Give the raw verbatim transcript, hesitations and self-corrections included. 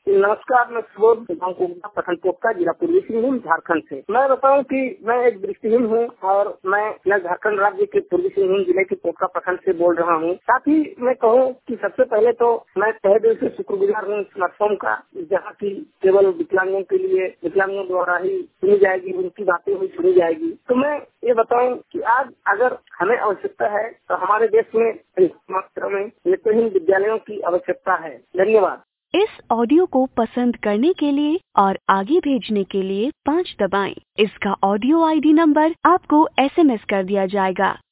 नमस्कार, मैं सुबोध गाँव कोटा प्रखंड पोखरा जिला पूर्वी सिंहभूम झारखंड से। मैं बताऊं कि मैं एक दृष्टिहीन हूं और मैं यह झारखंड राज्य के पूर्वी सिंहभूम जिले के पोखरा प्रखंड से बोल रहा हूं। साथ ही मैं कहूं कि सबसे पहले तो मैं तहे दिल से शुक्रगुजार हूं इस प्लेटफॉर्म का, जहाँ की केवल विकलांगों के लिए विकलांगों द्वारा ही सुनी जाएगी, उनकी बातें हुई सुनी जाएगी। तो मैं ये बताऊं कि आज अगर हमें आवश्यकता है तो हमारे देश में मात्रा में नेत्रहीन विद्यालयों की आवश्यकता है। धन्यवाद। इस ऑडियो को पसंद करने के लिए और आगे भेजने के लिए पाँच दबाएं। इसका ऑडियो आई डी नंबर आपको एस एम एस कर दिया जाएगा।